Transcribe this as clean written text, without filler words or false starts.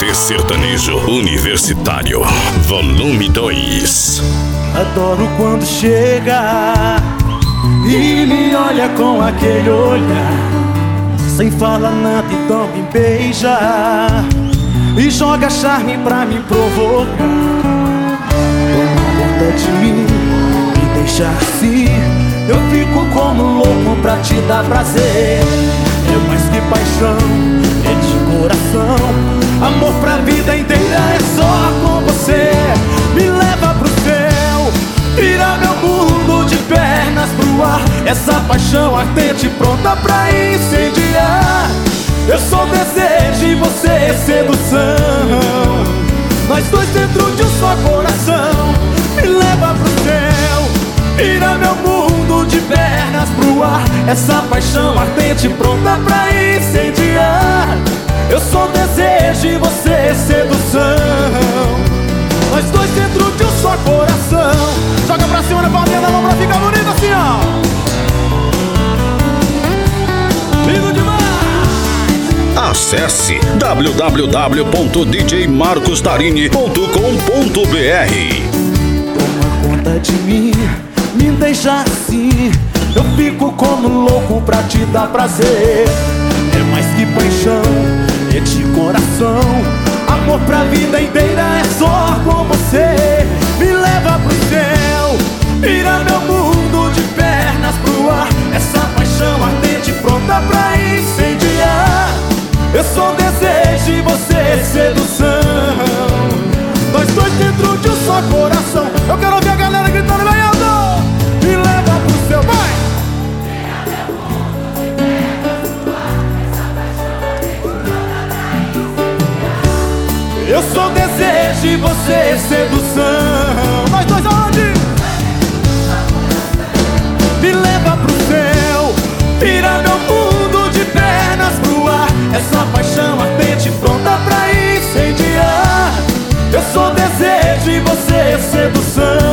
CD Sertanejo Universitário, volume 2. Adoro quando chega e me olha com aquele olhar, sem falar nada, então me beija e joga charme pra me provocar. Toma conta de mim, me deixa assim, eu fico como louco pra te dar prazer. É mais que paixão, é de coração, amor pra vida inteira é só com você. Me leva pro céu, vira meu mundo de pernas pro ar. Essa paixão ardente pronta pra incendiar. Eu sou desejo e você é sedução, nós dois dentro de um só coração. Me leva pro céu, vira meu mundo de pernas pro ar. Essa paixão ardente pronta pra incendiar. Eu sou desejo e você é sedução, nós dois dentro de um só coração. Joga pra cima na palminha da mão pra ficar bonito assim, ó. Lindo demais! Acesse www.djmarcostarini.com.br. Toma conta de mim, me deixa assim, eu fico como louco pra te dar prazer. É mais que paixão, é de coração, amor pra vida inteira é só com você. Me leva pro céu, vira meu mundo de pernas pro ar. Essa paixão ardente pronta pra incendiar. Eu sou desejo e você é sedução, nós dois dentro de um só coração. Eu quero ouvir a galera gritando bem alto. Me leva pro céu, vai! Eu sou desejo e você é sedução, nós dois aonde? Me leva pro céu, vira meu mundo de pernas pro ar. Essa paixão ardente pronta pra incendiar. Eu sou desejo e você é sedução,